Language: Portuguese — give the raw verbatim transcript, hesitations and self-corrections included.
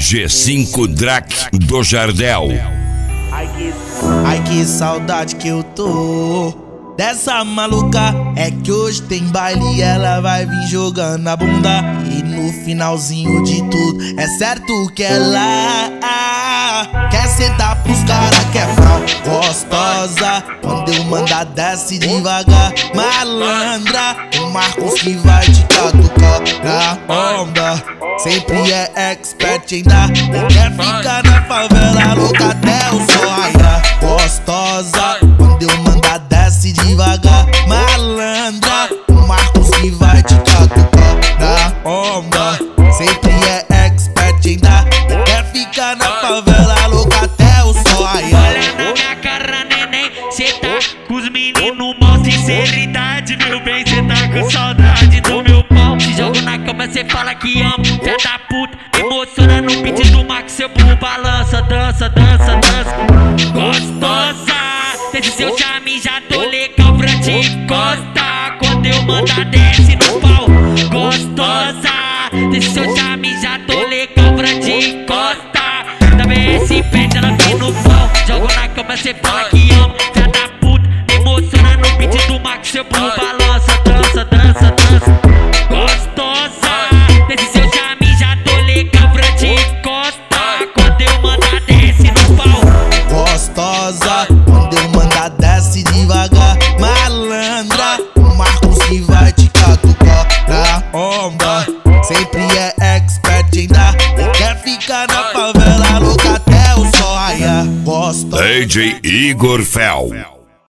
G cinco Drac do Jardel. Ai que, ai que saudade que eu tô dessa maluca. É que hoje tem baile e ela vai vir jogando a bunda. E no finalzinho de tudo é certo que ela quer sentar pros cara que é frau gostosa. Quando eu mandar desce devagar, malandra. O Marcos que vai te catucar na onda. Sempre é expert ainda e quer ficar na favela louca até o sol raiar. Gostosa, quando eu mandar desce devagar, malandra. O Marcos que vai te catucar na onda. Sempre é expert ainda e quer ficar na favela louca até o sol raiar. Olha na minha cara, neném, cê tá com os meninos mal. Sinceridade, meu bem, cê tá com saudade do meu pau. Te jogo na cama, cê fala que ama, fé da puta. Emociona no beat do Max, seu burro balança, dança, dança, dança. Gostosa, desse seu charme já tô legal pra te encostar. Quando eu mandar desce no pau. Gostosa, desse seu charme já tô legal pra te encostar. Da B S pede ela vem no pau. Jogo na cama, cê fala que ama, fé da puta. Emociona no beat do Max, seu burro balança, dança, dança, dança. Gostosa, desse seu charme já tô legal pra te encostar. Quando eu mandar desce no pau. Gostosa, quando eu mandar desce devagar, malandra. O Marcos que vai te catucar na onda. Sempre é expert ainda e quer ficar na favela louca até o sol raiar. Gostosa. D J Igor Fel.